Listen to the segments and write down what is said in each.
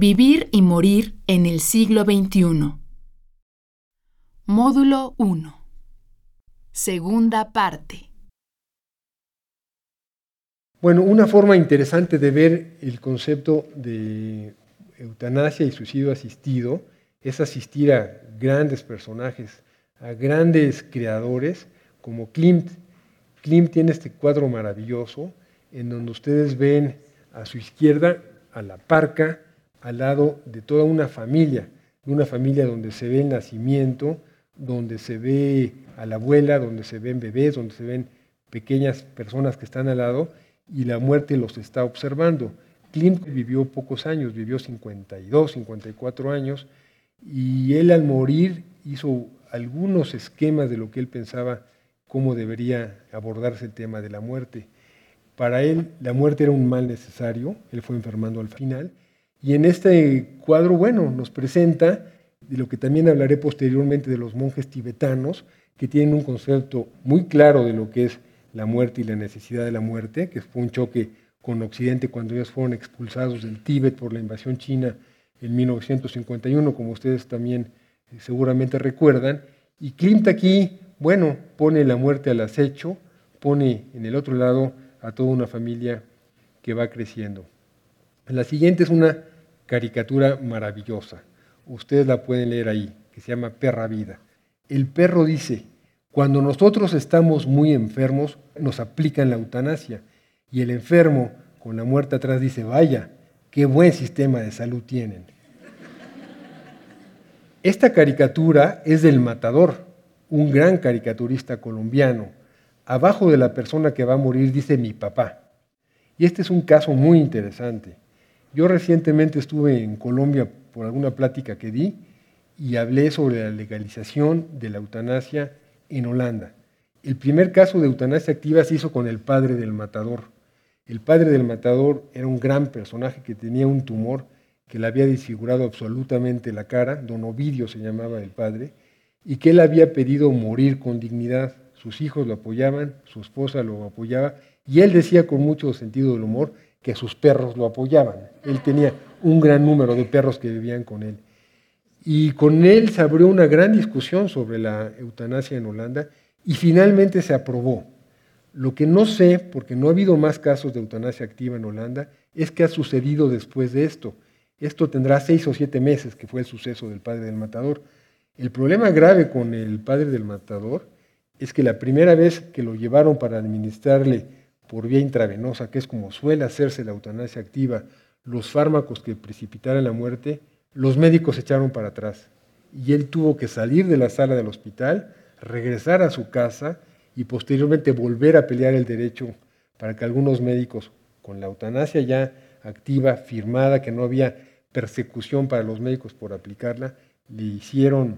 Vivir y morir en el siglo XXI. Módulo 1. Segunda parte. Bueno, una forma interesante de ver el concepto de eutanasia y suicidio asistido es asistir a grandes personajes, a grandes creadores como Klimt. Klimt tiene este cuadro maravilloso en donde ustedes ven a su izquierda a la parca al lado de toda una familia donde se ve el nacimiento, donde se ve a la abuela, donde se ven bebés, donde se ven pequeñas personas que están al lado y la muerte los está observando. Klimt vivió pocos años, vivió 52, 54 años, y él al morir hizo algunos esquemas de lo que él pensaba cómo debería abordarse el tema de la muerte. Para él la muerte era un mal necesario, él fue enfermando al final, y en este cuadro, bueno, nos presenta de lo que también hablaré posteriormente de los monjes tibetanos, que tienen un concepto muy claro de lo que es la muerte y la necesidad de la muerte, que fue un choque con Occidente cuando ellos fueron expulsados del Tíbet por la invasión china en 1951, como ustedes también seguramente recuerdan. Y Klimt aquí, bueno, pone la muerte al acecho, pone en el otro lado a toda una familia que va creciendo. La siguiente es una caricatura maravillosa, ustedes la pueden leer ahí, que se llama Perra Vida. El perro dice: cuando nosotros estamos muy enfermos, nos aplican la eutanasia, y el enfermo, con la muerte atrás, dice: vaya, qué buen sistema de salud tienen. Esta caricatura es del Matador, un gran caricaturista colombiano. Abajo de la persona que va a morir dice mi papá. Y este es un caso muy interesante. Yo recientemente estuve en Colombia por alguna plática que di y hablé sobre la legalización de la eutanasia en Holanda. El primer caso de eutanasia activa se hizo con el padre del Matador. El padre del Matador era un gran personaje que tenía un tumor que le había desfigurado absolutamente la cara, don Ovidio se llamaba el padre, y que él había pedido morir con dignidad. Sus hijos lo apoyaban, su esposa lo apoyaba, y él decía con mucho sentido del humor que sus perros lo apoyaban. Él tenía un gran número de perros que vivían con él. Y con él se abrió una gran discusión sobre la eutanasia en Holanda y finalmente se aprobó. Lo que no sé, porque no ha habido más casos de eutanasia activa en Holanda, es qué ha sucedido después de esto. Esto tendrá 6 o 7 meses, que fue el suceso del padre del Matador. El problema grave con el padre del Matador es que la primera vez que lo llevaron para administrarle por vía intravenosa, que es como suele hacerse la eutanasia activa, los fármacos que precipitaran la muerte, los médicos se echaron para atrás. Y él tuvo que salir de la sala del hospital, regresar a su casa y posteriormente volver a pelear el derecho para que algunos médicos, con la eutanasia ya activa, firmada, que no había persecución para los médicos por aplicarla, le hicieron,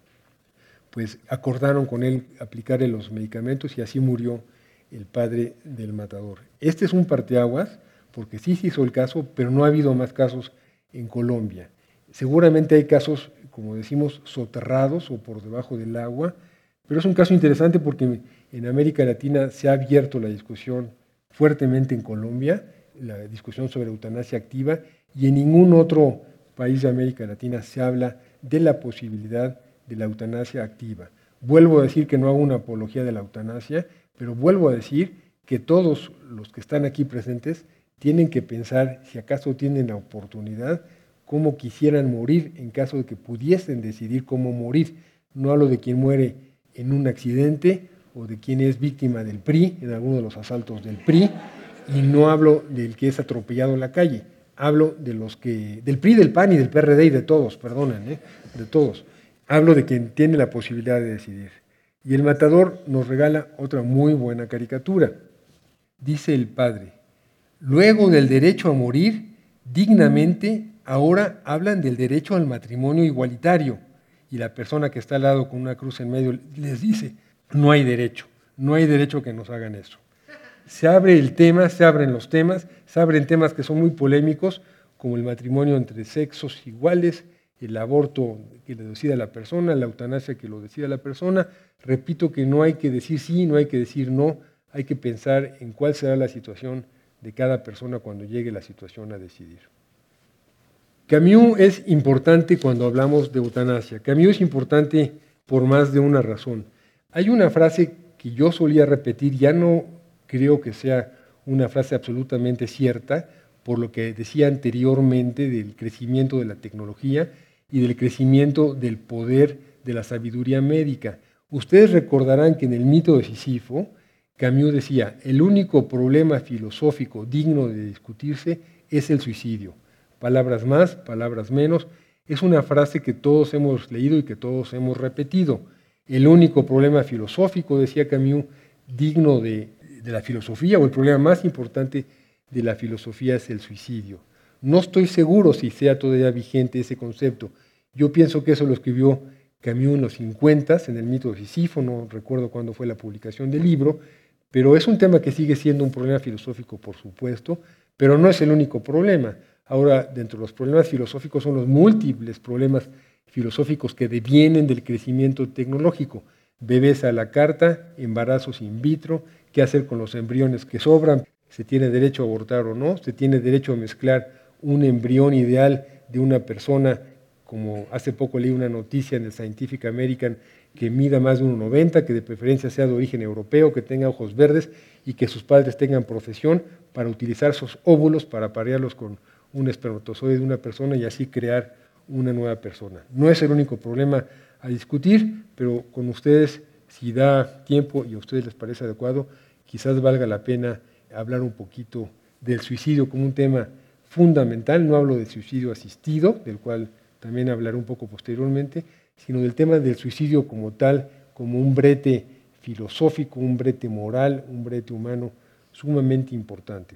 pues acordaron con él aplicarle los medicamentos y así murió el padre del Matador. Este es un parteaguas, porque sí se hizo el caso, pero no ha habido más casos en Colombia. Seguramente hay casos, como decimos, soterrados o por debajo del agua, pero es un caso interesante porque en América Latina se ha abierto la discusión fuertemente en Colombia, la discusión sobre eutanasia activa, y en ningún otro país de América Latina se habla de la posibilidad de la eutanasia activa. Vuelvo a decir que no hago una apología de la eutanasia, pero vuelvo a decir que todos los que están aquí presentes tienen que pensar, si acaso tienen la oportunidad, cómo quisieran morir en caso de que pudiesen decidir cómo morir. No hablo de quien muere en un accidente o de quien es víctima del PRI, en alguno de los asaltos del PRI, y no hablo del que es atropellado en la calle. Hablo de los que, del PRI, del PAN y del PRD y de todos, perdonen, de todos. Hablo de quien tiene la posibilidad de decidir. Y el Matador nos regala otra muy buena caricatura. Dice el padre: luego del derecho a morir dignamente, ahora hablan del derecho al matrimonio igualitario. Y la persona que está al lado con una cruz en medio les dice: no hay derecho que nos hagan eso. Se abre el tema, se abren los temas, se abren temas que son muy polémicos, como el matrimonio entre sexos iguales, el aborto que lo decida la persona, la eutanasia que lo decida la persona. Repito que no hay que decir sí, no hay que decir no, hay que pensar en cuál será la situación de cada persona cuando llegue la situación a decidir. Camus es importante cuando hablamos de eutanasia. Camus es importante por más de una razón. Hay una frase que yo solía repetir, ya no creo que sea una frase absolutamente cierta, por lo que decía anteriormente del crecimiento de la tecnología y del crecimiento del poder de la sabiduría médica. Ustedes recordarán que en el mito de Sísifo, Camus decía, el único problema filosófico digno de discutirse es el suicidio. Palabras más, palabras menos, es una frase que todos hemos leído y que todos hemos repetido. El único problema filosófico, decía Camus, digno de la filosofía, o el problema más importante de la filosofía es el suicidio. No estoy seguro si sea todavía vigente ese concepto. Yo pienso que eso lo escribió Camus en los 50, en el mito de Sísifo, no recuerdo cuándo fue la publicación del libro, pero es un tema que sigue siendo un problema filosófico, por supuesto, pero no es el único problema. Ahora, dentro de los problemas filosóficos son los múltiples problemas filosóficos que devienen del crecimiento tecnológico. Bebés a la carta, embarazos in vitro, qué hacer con los embriones que sobran, se tiene derecho a abortar o no, se tiene derecho a mezclar un embrión ideal de una persona, como hace poco leí una noticia en el Scientific American, que mida más de 1,90, que de preferencia sea de origen europeo, que tenga ojos verdes y que sus padres tengan profesión para utilizar sus óvulos para aparearlos con un espermatozoide de una persona y así crear una nueva persona. No es el único problema a discutir, pero con ustedes, si da tiempo y a ustedes les parece adecuado, quizás valga la pena hablar un poquito del suicidio como un tema fundamental. No hablo del suicidio asistido, del cual también hablaré un poco posteriormente, sino del tema del suicidio como tal, como un brete filosófico, un brete moral, un brete humano sumamente importante.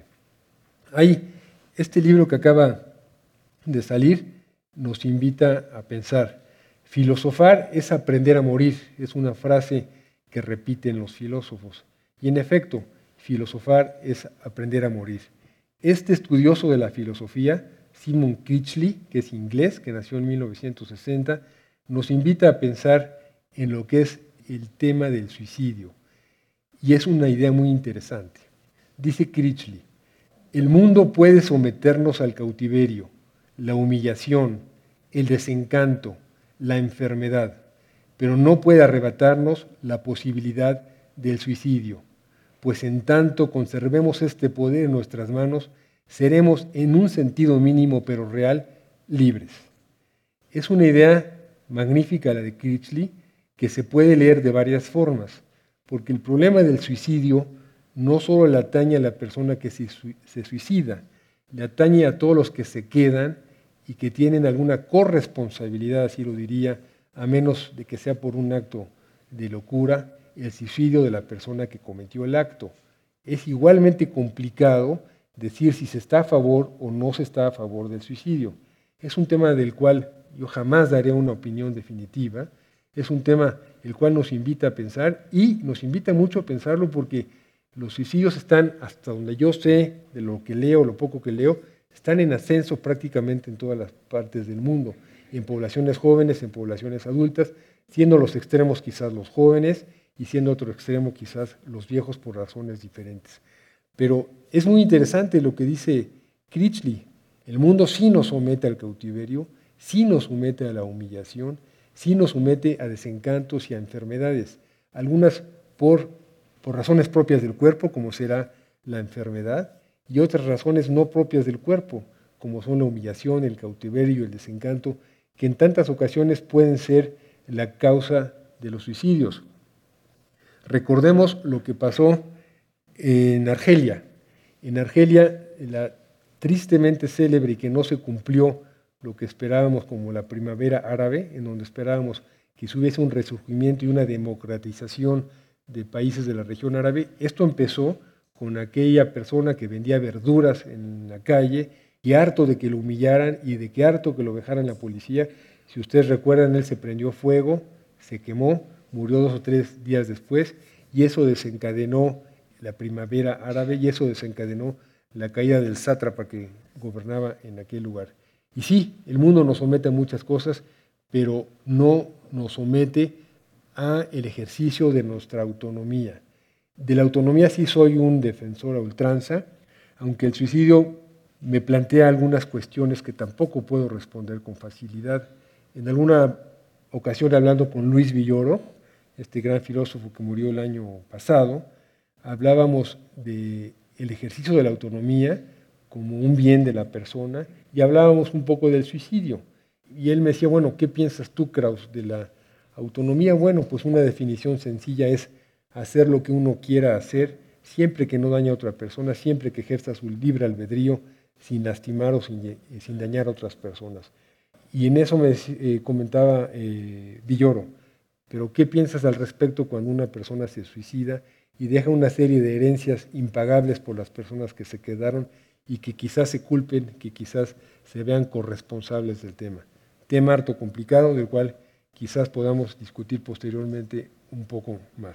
Este libro que acaba de salir nos invita a pensar. Filosofar es aprender a morir, es una frase que repiten los filósofos. Y en efecto, filosofar es aprender a morir. Este estudioso de la filosofía, Simon Critchley, que es inglés, que nació en 1960, nos invita a pensar en lo que es el tema del suicidio. Y es una idea muy interesante. Dice Critchley, el mundo puede someternos al cautiverio, la humillación, el desencanto, la enfermedad, pero no puede arrebatarnos la posibilidad del suicidio, pues en tanto conservemos este poder en nuestras manos, seremos en un sentido mínimo pero real libres. Es una idea magnífica la de Critchley que se puede leer de varias formas, porque el problema del suicidio no solo le atañe a la persona que se suicida, le atañe a todos los que se quedan y que tienen alguna corresponsabilidad, así lo diría, a menos de que sea por un acto de locura, el suicidio de la persona que cometió el acto. Es igualmente complicado decir si se está a favor o no se está a favor del suicidio. Es un tema del cual yo jamás daré una opinión definitiva, es un tema el cual nos invita a pensar y nos invita mucho a pensarlo porque los suicidios están, hasta donde yo sé, de lo que leo, lo poco que leo, están en ascenso prácticamente en todas las partes del mundo, en poblaciones jóvenes, en poblaciones adultas, siendo los extremos quizás los jóvenes y siendo otro extremo quizás los viejos por razones diferentes. Pero es muy interesante lo que dice Critchley. El mundo sí nos somete al cautiverio, sí nos somete a la humillación, sí nos somete a desencantos y a enfermedades, algunas por razones propias del cuerpo, como será la enfermedad, y otras razones no propias del cuerpo, como son la humillación, el cautiverio, el desencanto, que en tantas ocasiones pueden ser la causa de los suicidios. Recordemos lo que pasó en Argelia. En Argelia, la tristemente célebre y que no se cumplió lo que esperábamos como la primavera árabe, en donde esperábamos que hubiese un resurgimiento y una democratización de países de la región árabe. Esto empezó con aquella persona que vendía verduras en la calle y harto de que lo humillaran y de que harto que lo dejaran la policía. Si ustedes recuerdan, él se prendió fuego, se quemó, murió 2 o 3 días después y eso desencadenó la primavera árabe y eso desencadenó la caída del sátrapa que gobernaba en aquel lugar. Y sí, el mundo nos somete a muchas cosas, pero no nos somete a el ejercicio de nuestra autonomía. De la autonomía sí soy un defensor a ultranza, aunque el suicidio me plantea algunas cuestiones que tampoco puedo responder con facilidad. En alguna ocasión, hablando con Luis Villoro, este gran filósofo que murió el año pasado, hablábamos del ejercicio de la autonomía como un bien de la persona y hablábamos un poco del suicidio. Y él me decía, bueno, ¿qué piensas tú, Krauss, de la autonomía? Bueno, pues una definición sencilla es hacer lo que uno quiera hacer, siempre que no dañe a otra persona, siempre que ejerza su libre albedrío, sin lastimar o sin dañar a otras personas. Y en eso me comentaba Villoro, pero ¿qué piensas al respecto cuando una persona se suicida y deja una serie de herencias impagables por las personas que se quedaron y que quizás se culpen, que quizás se vean corresponsables del tema? Tema harto complicado, del cual quizás podamos discutir posteriormente un poco más.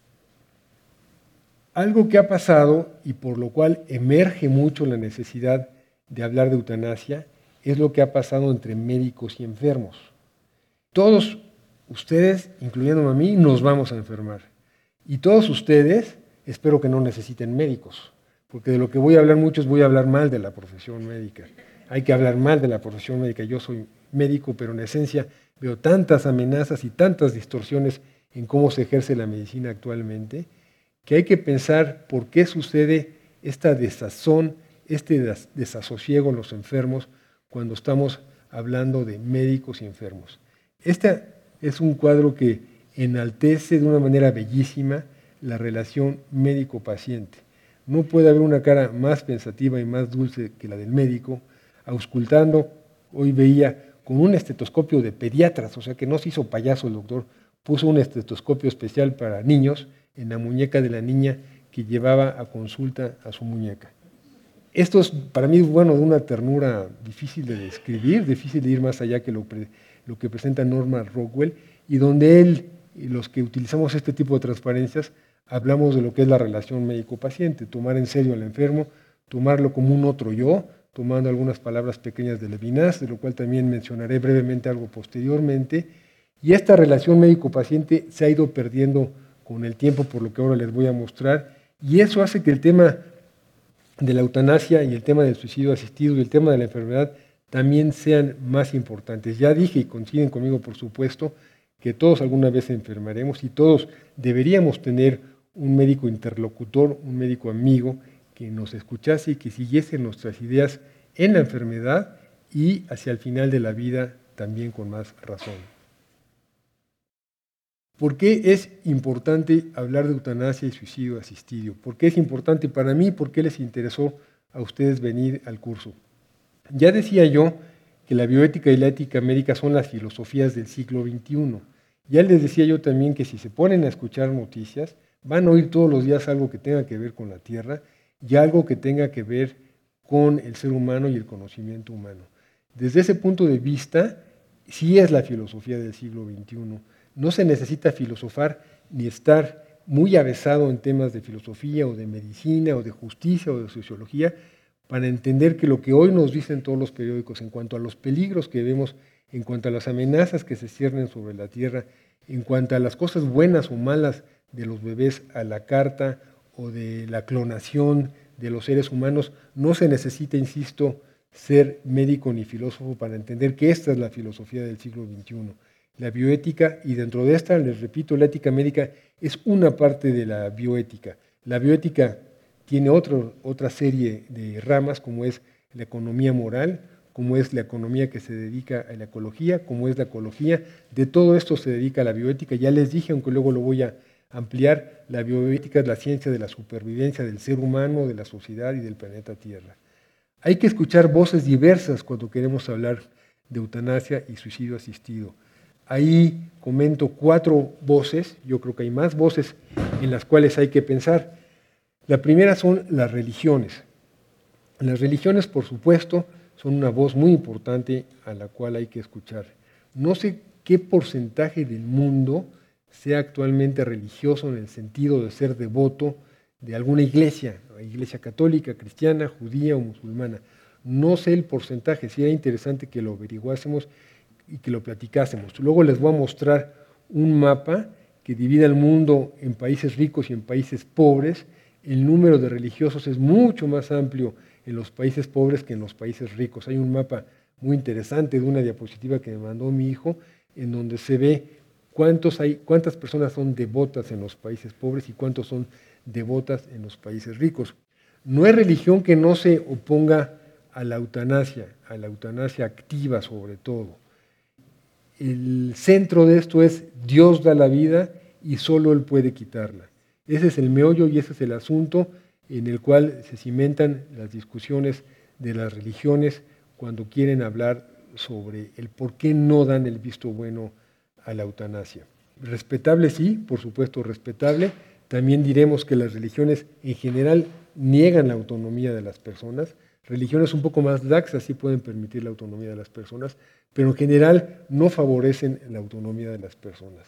Algo que ha pasado y por lo cual emerge mucho la necesidad de hablar de eutanasia es lo que ha pasado entre médicos y enfermos. Todos ustedes, incluyéndome a mí, nos vamos a enfermar. Y todos ustedes, espero que no necesiten médicos, porque de lo que voy a hablar mucho es voy a hablar mal de la profesión médica. Hay que hablar mal de la profesión médica. Yo soy médico, pero en esencia veo tantas amenazas y tantas distorsiones en cómo se ejerce la medicina actualmente, que hay que pensar por qué sucede esta desazón, este desasosiego en los enfermos cuando estamos hablando de médicos y enfermos. Este es un cuadro que enaltece de una manera bellísima la relación médico-paciente. No puede haber una cara más pensativa y más dulce que la del médico, auscultando, hoy veía, con un estetoscopio de pediatras, o sea que no se hizo payaso el doctor, puso un estetoscopio especial para niños en la muñeca de la niña que llevaba a consulta a su muñeca. Esto es para mí, bueno, de una ternura difícil de describir, difícil de ir más allá que lo que presenta Norman Rockwell, y donde él y los que utilizamos este tipo de transparencias hablamos de lo que es la relación médico-paciente, tomar en serio al enfermo, tomarlo como un otro yo, tomando algunas palabras pequeñas de Levinas, de lo cual también mencionaré brevemente algo posteriormente, y esta relación médico-paciente se ha ido perdiendo con el tiempo, por lo que ahora les voy a mostrar, y eso hace que el tema de la eutanasia y el tema del suicidio asistido y el tema de la enfermedad también sean más importantes. Ya dije, y coinciden conmigo por supuesto, que todos alguna vez enfermaremos y todos deberíamos tener un médico interlocutor, un médico amigo que nos escuchase y que siguiese nuestras ideas en la enfermedad y hacia el final de la vida también con más razón. ¿Por qué es importante hablar de eutanasia y suicidio asistido? ¿Por qué es importante para mí? ¿Por qué les interesó a ustedes venir al curso? Ya decía yo que la bioética y la ética médica son las filosofías del siglo XXI. Ya les decía yo también que si se ponen a escuchar noticias, van a oír todos los días algo que tenga que ver con la tierra y algo que tenga que ver con el ser humano y el conocimiento humano. Desde ese punto de vista, sí es la filosofía del siglo XXI. No se necesita filosofar ni estar muy avesado en temas de filosofía o de medicina o de justicia o de sociología para entender que lo que hoy nos dicen todos los periódicos en cuanto a los peligros que vemos, en cuanto a las amenazas que se ciernen sobre la tierra, en cuanto a las cosas buenas o malas de los bebés a la carta o de la clonación de los seres humanos, no se necesita, insisto, ser médico ni filósofo para entender que esta es la filosofía del siglo XXI. La bioética, y dentro de esta, les repito, la ética médica es una parte de la bioética. La bioética tiene otra serie de ramas, como es la economía moral, como es la economía que se dedica a la ecología, como es la ecología. De todo esto se dedica a la bioética. Ya les dije, aunque luego lo voy a ampliar, la bioética es la ciencia de la supervivencia del ser humano, de la sociedad y del planeta Tierra. Hay que escuchar voces diversas cuando queremos hablar de eutanasia y suicidio asistido. Ahí comento 4 voces, yo creo que hay más voces en las cuales hay que pensar. La primera son las religiones. Las religiones, por supuesto, son una voz muy importante a la cual hay que escuchar. No sé qué porcentaje del mundo sea actualmente religioso en el sentido de ser devoto de alguna iglesia católica, cristiana, judía o musulmana. No sé el porcentaje, sería interesante que lo averiguásemos y que lo platicásemos. Luego les voy a mostrar un mapa que divide el mundo en países ricos y en países pobres. El número de religiosos es mucho más amplio en los países pobres que en los países ricos. Hay un mapa muy interesante de una diapositiva que me mandó mi hijo, en donde se ve cuántas personas son devotas en los países pobres y cuántos son devotas en los países ricos. No hay religión que no se oponga a la eutanasia activa sobre todo. El centro de esto es Dios da la vida y solo Él puede quitarla. Ese es el meollo y ese es el asunto en el cual se cimentan las discusiones de las religiones cuando quieren hablar sobre el por qué no dan el visto bueno a la eutanasia. Respetable sí, por supuesto respetable. También diremos que las religiones en general niegan la autonomía de las personas. Religiones un poco más laxas sí pueden permitir la autonomía de las personas, pero en general no favorecen la autonomía de las personas.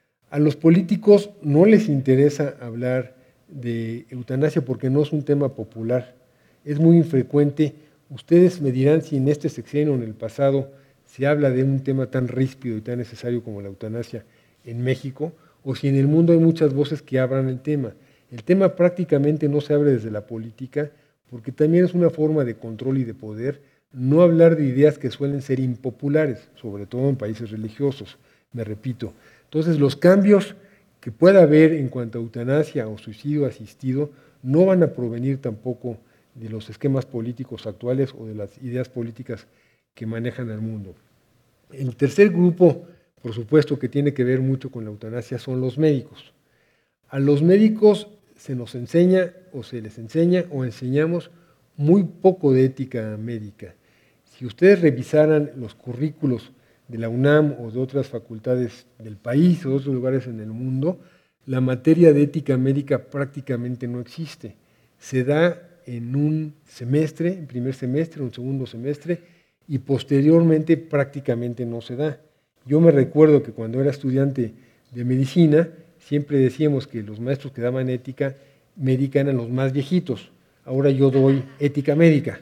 A los políticos no les interesa hablar de eutanasia porque no es un tema popular. Es muy infrecuente. Ustedes me dirán si en este sexenio o en el pasado se habla de un tema tan ríspido y tan necesario como la eutanasia en México, o si en el mundo hay muchas voces que hablan el tema. El tema prácticamente no se abre desde la política, porque también es una forma de control y de poder no hablar de ideas que suelen ser impopulares, sobre todo en países religiosos, me repito. Entonces, los cambios que pueda haber en cuanto a eutanasia o suicidio asistido no van a provenir tampoco de los esquemas políticos actuales o de las ideas políticas que manejan al mundo. El tercer grupo, por supuesto, que tiene que ver mucho con la eutanasia son los médicos. A los médicos se nos enseña o se les enseña o enseñamos muy poco de ética médica. Si ustedes revisaran los currículos de la UNAM o de otras facultades del país o de otros lugares en el mundo, la materia de ética médica prácticamente no existe. Se da en un semestre, en primer semestre, un segundo semestre, y posteriormente prácticamente no se da. Yo me recuerdo que cuando era estudiante de medicina, siempre decíamos que los maestros que daban ética médica eran los más viejitos. Ahora yo doy ética médica.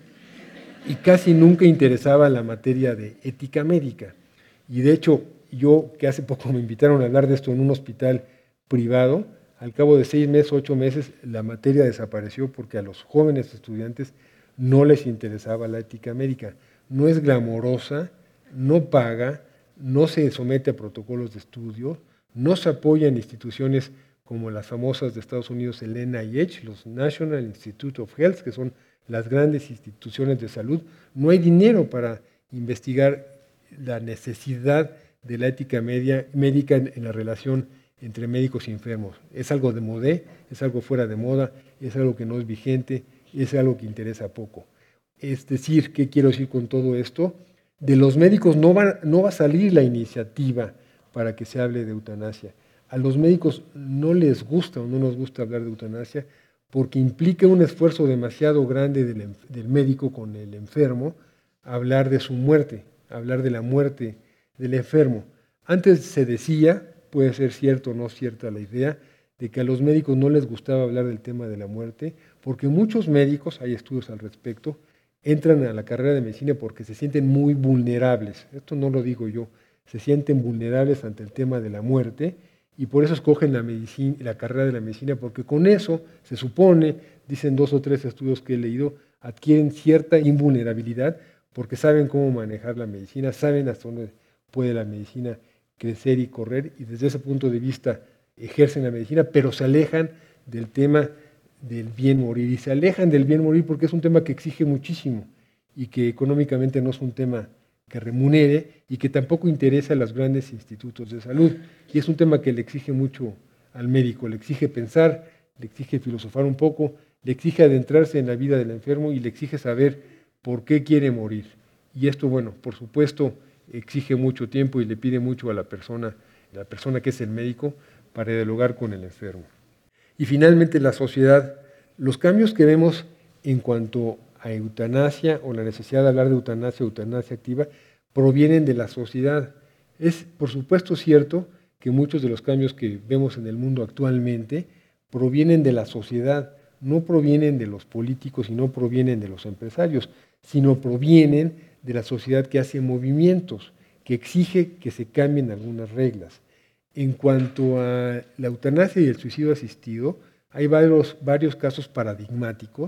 Y casi nunca interesaba la materia de ética médica. Y de hecho, yo que hace poco me invitaron a hablar de esto en un hospital privado, al cabo de 6 meses, 8 meses, la materia desapareció porque a los jóvenes estudiantes no les interesaba la ética médica. No es glamorosa, no paga, no se somete a protocolos de estudio, no se apoya en instituciones como las famosas de Estados Unidos, el NIH, los National Institute of Health, que son las grandes instituciones de salud. No hay dinero para investigar la necesidad de la ética médica en la relación entre médicos y enfermos. Es algo de modé, es algo fuera de moda, es algo que no es vigente, es algo que interesa poco. Es decir, ¿qué quiero decir con todo esto? De los médicos no va a salir la iniciativa para que se hable de eutanasia. A los médicos no les gusta o no nos gusta hablar de eutanasia porque implica un esfuerzo demasiado grande del médico con el enfermo hablar de su muerte, hablar de la muerte del enfermo. Antes se decía, puede ser cierto o no cierta la idea, de que a los médicos no les gustaba hablar del tema de la muerte, porque muchos médicos, hay estudios al respecto, entran a la carrera de medicina porque se sienten muy vulnerables. Esto no lo digo yo, se sienten vulnerables ante el tema de la muerte y por eso escogen la carrera de la medicina, porque con eso se supone, dicen 2 o 3 estudios que he leído, adquieren cierta invulnerabilidad porque saben cómo manejar la medicina, saben hasta dónde puede la medicina crecer y correr y desde ese punto de vista ejercen la medicina, pero se alejan del tema del bien morir. Y se alejan del bien morir porque es un tema que exige muchísimo y que económicamente no es un tema que remunere y que tampoco interesa a los grandes institutos de salud. Y es un tema que le exige mucho al médico, le exige pensar, le exige filosofar un poco, le exige adentrarse en la vida del enfermo y le exige saber por qué quiere morir. Y esto, bueno, por supuesto, exige mucho tiempo y le pide mucho a la persona que es el médico, para dialogar con el enfermo. Y finalmente la sociedad, los cambios que vemos en cuanto a eutanasia o la necesidad de hablar de eutanasia activa, provienen de la sociedad. Es por supuesto cierto que muchos de los cambios que vemos en el mundo actualmente provienen de la sociedad, no provienen de los políticos y no provienen de los empresarios, sino provienen de la sociedad que hace movimientos, que exige que se cambien algunas reglas. En cuanto a la eutanasia y el suicidio asistido, hay varios casos paradigmáticos.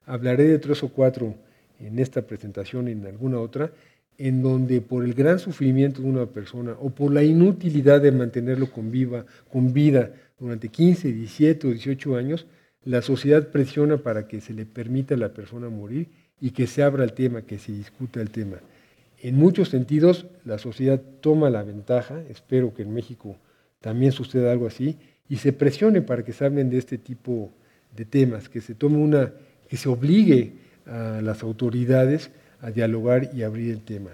Hablaré de 3 o 4 en esta presentación y en alguna otra, en donde por el gran sufrimiento de una persona o por la inutilidad de mantenerlo con vida durante 15, 17 o 18 años, la sociedad presiona para que se le permita a la persona morir y que se abra el tema, que se discuta el tema. En muchos sentidos, la sociedad toma la ventaja, espero que en México también suceda algo así, y se presione para que se hablen de este tipo de temas, que se tome que se obligue a las autoridades a dialogar y abrir el tema.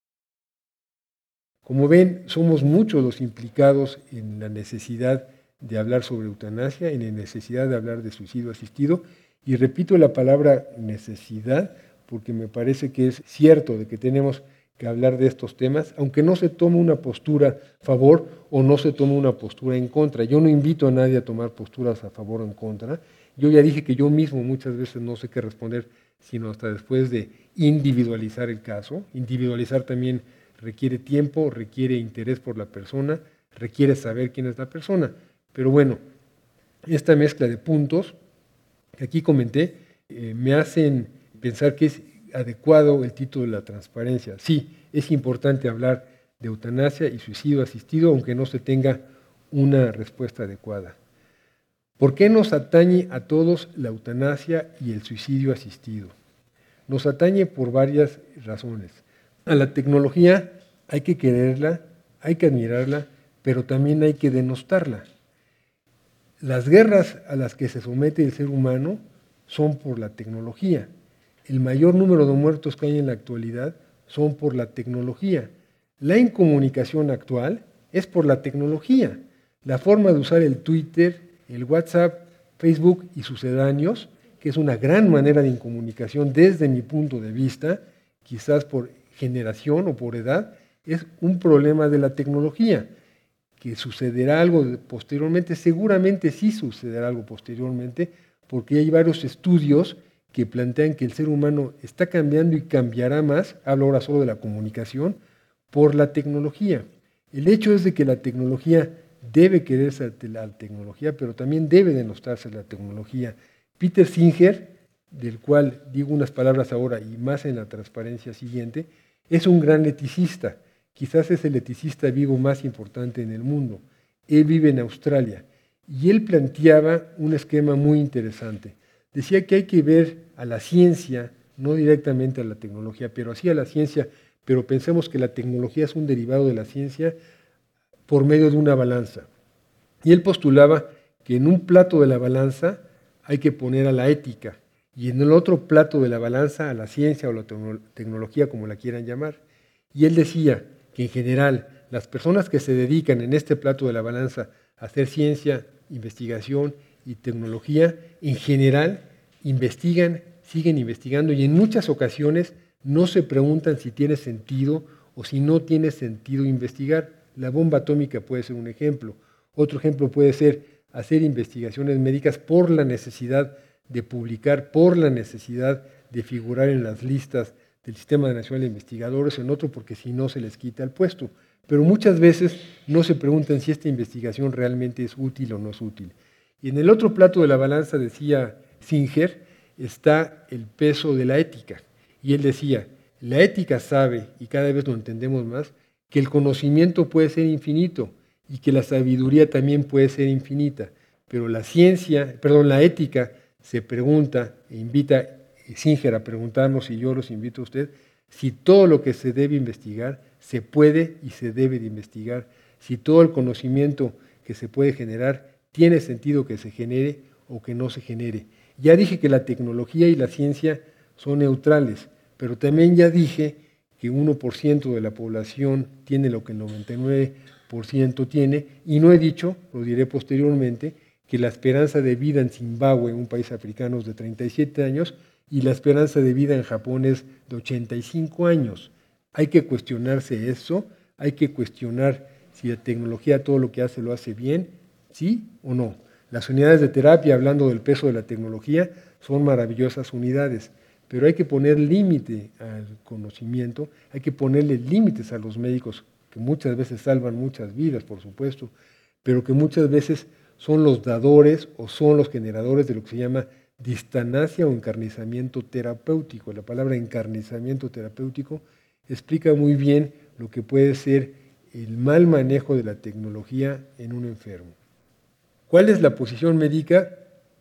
Como ven, somos muchos los implicados en la necesidad de hablar sobre eutanasia, en la necesidad de hablar de suicidio asistido, y repito la palabra necesidad, porque me parece que es cierto de que tenemos que hablar de estos temas, aunque no se tome una postura a favor o no se tome una postura en contra. Yo no invito a nadie a tomar posturas a favor o en contra. Yo ya dije que yo mismo muchas veces no sé qué responder, sino hasta después de individualizar el caso. Individualizar también requiere tiempo, requiere interés por la persona, requiere saber quién es la persona. Pero bueno, esta mezcla de puntos que aquí comenté me hacen pensar que es adecuado el título de la transparencia. Sí, es importante hablar de eutanasia y suicidio asistido, aunque no se tenga una respuesta adecuada. ¿Por qué nos atañe a todos la eutanasia y el suicidio asistido? Nos atañe por varias razones. A la tecnología hay que quererla, hay que admirarla, pero también hay que denostarla. Las guerras a las que se somete el ser humano son por la tecnología. El mayor número de muertos que hay en la actualidad son por la tecnología. La incomunicación actual es por la tecnología. La forma de usar el Twitter, el WhatsApp, Facebook y sucedáneos, que es una gran manera de incomunicación desde mi punto de vista, quizás por generación o por edad, es un problema de la tecnología. Que sucederá algo posteriormente, seguramente sí sucederá algo posteriormente, porque hay varios estudios que plantean que el ser humano está cambiando y cambiará más, hablo ahora solo de la comunicación, por la tecnología. El hecho es de que la tecnología debe quererse la tecnología, pero también debe denostarse la tecnología. Peter Singer, del cual digo unas palabras ahora y más en la transparencia siguiente, es un gran eticista. Quizás es el eticista vivo más importante en el mundo. Él vive en Australia y él planteaba un esquema muy interesante. Decía que hay que ver a la ciencia, no directamente a la tecnología, pero así a la ciencia, pero pensemos que la tecnología es un derivado de la ciencia por medio de una balanza. Y él postulaba que en un plato de la balanza hay que poner a la ética y en el otro plato de la balanza a la ciencia o la tecnología, como la quieran llamar. Y él decía que en general las personas que se dedican en este plato de la balanza a hacer ciencia, investigación y tecnología, en general investigan, siguen investigando y en muchas ocasiones no se preguntan si tiene sentido o si no tiene sentido investigar. La bomba atómica puede ser un ejemplo. Otro ejemplo puede ser hacer investigaciones médicas por la necesidad de publicar, por la necesidad de figurar en las listas del Sistema Nacional de Investigadores, en otro porque si no se les quita el puesto. Pero muchas veces no se preguntan si esta investigación realmente es útil o no es útil. Y en el otro plato de la balanza, decía Singer, está el peso de la ética. Y él decía, la ética sabe, y cada vez lo entendemos más, que el conocimiento puede ser infinito y que la sabiduría también puede ser infinita, pero la ética se pregunta e invita a Singer a preguntarnos, y yo los invito a usted, si todo lo que se debe investigar se puede y se debe de investigar, si todo el conocimiento que se puede generar tiene sentido que se genere o que no se genere. Ya dije que la tecnología y la ciencia son neutrales, pero también ya dije que 1% de la población tiene lo que el 99% tiene, y no he dicho, lo diré posteriormente, que la esperanza de vida en Zimbabue, un país africano, es de 37 años, y la esperanza de vida en Japón es de 85 años. Hay que cuestionarse eso, hay que cuestionar si la tecnología todo lo que hace lo hace bien, sí o no. Las unidades de terapia, hablando del peso de la tecnología, son maravillosas unidades, pero hay que poner límite al conocimiento, hay que ponerle límites a los médicos, que muchas veces salvan muchas vidas, por supuesto, pero que muchas veces son los dadores o son los generadores de lo que se llama distanasia o encarnizamiento terapéutico. La palabra encarnizamiento terapéutico explica muy bien lo que puede ser el mal manejo de la tecnología en un enfermo. ¿Cuál es la posición médica?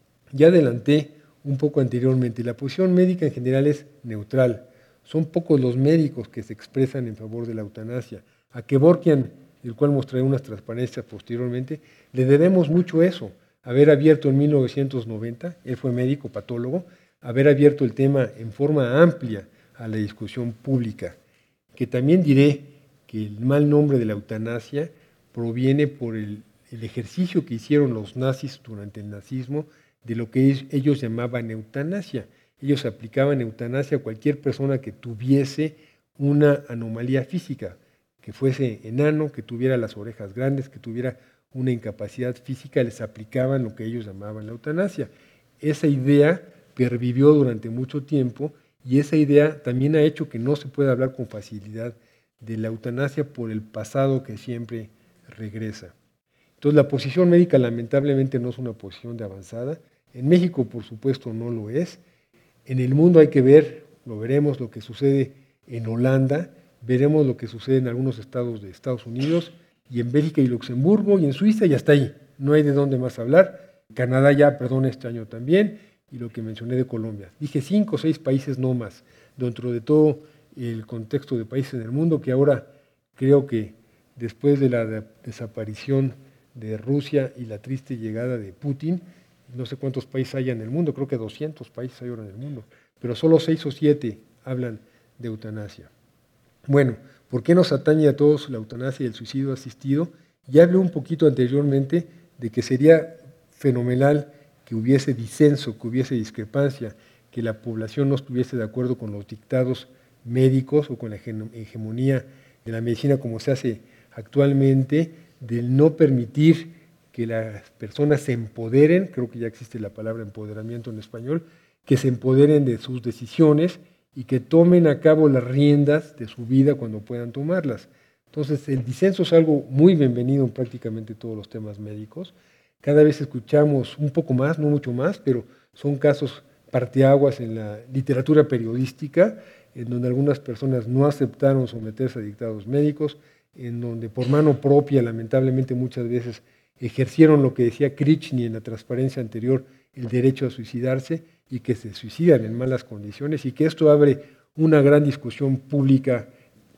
Ya adelanté un poco anteriormente. La posición médica en general es neutral. Son pocos los médicos que se expresan en favor de la eutanasia. A Kevorkian, del cual mostraré unas transparencias posteriormente, le debemos mucho eso. Haber abierto en 1990, él fue médico, patólogo, haber abierto el tema en forma amplia a la discusión pública. Que también diré que el mal nombre de la eutanasia proviene por el ejercicio que hicieron los nazis durante el nazismo de lo que ellos llamaban eutanasia. Ellos aplicaban eutanasia a cualquier persona que tuviese una anomalía física, que fuese enano, que tuviera las orejas grandes, que tuviera una incapacidad física, les aplicaban lo que ellos llamaban la eutanasia. Esa idea pervivió durante mucho tiempo y esa idea también ha hecho que no se pueda hablar con facilidad de la eutanasia por el pasado que siempre regresa. Entonces, la posición médica lamentablemente no es una posición de avanzada. En México, por supuesto, no lo es. En el mundo hay que ver, lo veremos, lo que sucede en Holanda, veremos lo que sucede en algunos estados de Estados Unidos, y en Bélgica y Luxemburgo, y en Suiza, y hasta ahí. No hay de dónde más hablar. Canadá ya, este año también, y lo que mencioné de Colombia. Dije 5 o 6 países no más, dentro de todo el contexto de países en el mundo, que ahora creo que después de la desaparición de Rusia y la triste llegada de Putin, no sé cuántos países hay en el mundo, creo que 200 países hay ahora en el mundo, pero solo 6 o 7 hablan de eutanasia. Bueno, ¿por qué nos atañe a todos la eutanasia y el suicidio asistido? Ya hablé un poquito anteriormente de que sería fenomenal que hubiese disenso, que hubiese discrepancia, que la población no estuviese de acuerdo con los dictados médicos o con la hegemonía de la medicina como se hace actualmente, del no permitir que las personas se empoderen, creo que ya existe la palabra empoderamiento en español, que se empoderen de sus decisiones y que tomen a cabo las riendas de su vida cuando puedan tomarlas. Entonces, el disenso es algo muy bienvenido en prácticamente todos los temas médicos. Cada vez escuchamos un poco más, no mucho más, pero son casos parteaguas en la literatura periodística, en donde algunas personas no aceptaron someterse a dictados médicos, en donde por mano propia, lamentablemente muchas veces, ejercieron lo que decía Krichnyi en la transparencia anterior, el derecho a suicidarse, y que se suicidan en malas condiciones, y que esto abre una gran discusión pública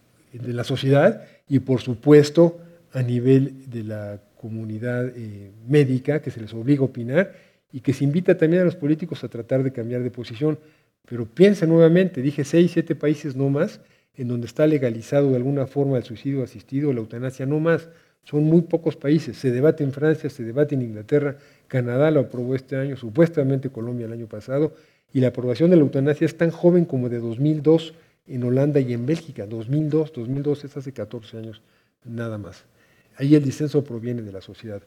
de la sociedad y, por supuesto, a nivel de la comunidad médica, que se les obliga a opinar, y que se invita también a los políticos a tratar de cambiar de posición. Pero piensa nuevamente, dije 6, 7 países no más, en donde está legalizado de alguna forma el suicidio asistido, la eutanasia no más. Son muy pocos países, se debate en Francia, se debate en Inglaterra, Canadá lo aprobó este año, supuestamente Colombia el año pasado, y la aprobación de la eutanasia es tan joven como de 2002 en Holanda y en Bélgica. 2002 es hace 14 años, nada más. Ahí el disenso proviene de la sociedad.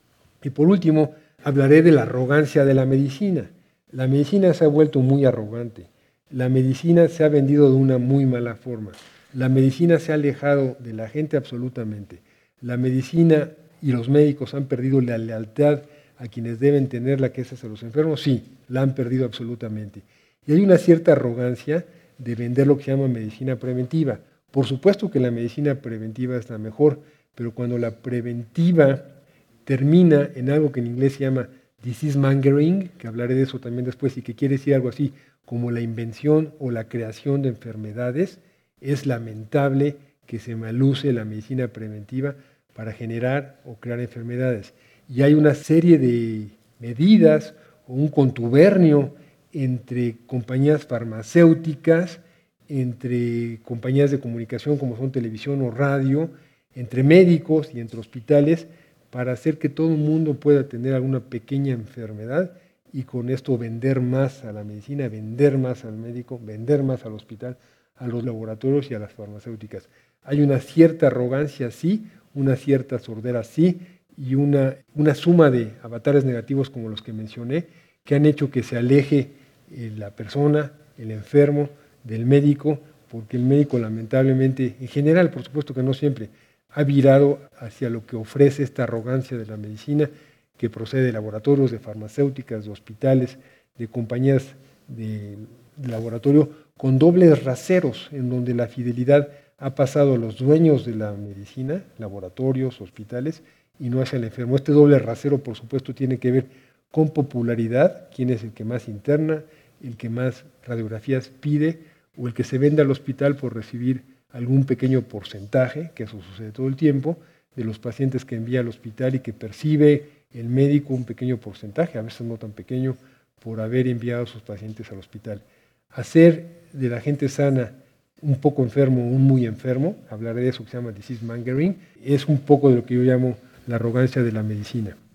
Y por último, hablaré de la arrogancia de la medicina. La medicina se ha vuelto muy arrogante. La medicina se ha vendido de una muy mala forma. La medicina se ha alejado de la gente absolutamente. La medicina y los médicos han perdido la lealtad a quienes deben tenerla, que es hacia los enfermos. Sí, la han perdido absolutamente. Y hay una cierta arrogancia de vender lo que se llama medicina preventiva. Por supuesto que la medicina preventiva es la mejor, pero cuando la preventiva termina en algo que en inglés se llama disease mongering, que hablaré de eso también después, y que quiere decir algo así como la invención o la creación de enfermedades, es lamentable que se maluse la medicina preventiva para generar o crear enfermedades. Y hay una serie de medidas o un contubernio entre compañías farmacéuticas, entre compañías de comunicación como son televisión o radio, entre médicos y entre hospitales, para hacer que todo el mundo pueda tener alguna pequeña enfermedad y con esto vender más a la medicina, vender más al médico, vender más al hospital, a los laboratorios y a las farmacéuticas. Hay una cierta arrogancia, sí, una cierta sordera, sí, y una suma de avatares negativos como los que mencioné, que han hecho que se aleje la persona, el enfermo, del médico, porque el médico lamentablemente, en general, por supuesto que no siempre, ha virado hacia lo que ofrece esta arrogancia de la medicina, que procede de laboratorios, de farmacéuticas, de hospitales, de compañías de laboratorio con dobles raseros, en donde la fidelidad ha pasado a los dueños de la medicina, laboratorios, hospitales, y no hacia el enfermo. Este doble rasero, por supuesto, tiene que ver con popularidad, quién es el que más interna, el que más radiografías pide, o el que se vende al hospital por recibir algún pequeño porcentaje, que eso sucede todo el tiempo, de los pacientes que envía al hospital y que percibe el médico un pequeño porcentaje, a veces no tan pequeño, por haber enviado a sus pacientes al hospital. Hacer de la gente sana un poco enfermo, un muy enfermo, hablaré de eso que se llama disease mongering, es un poco de lo que yo llamo la arrogancia de la medicina.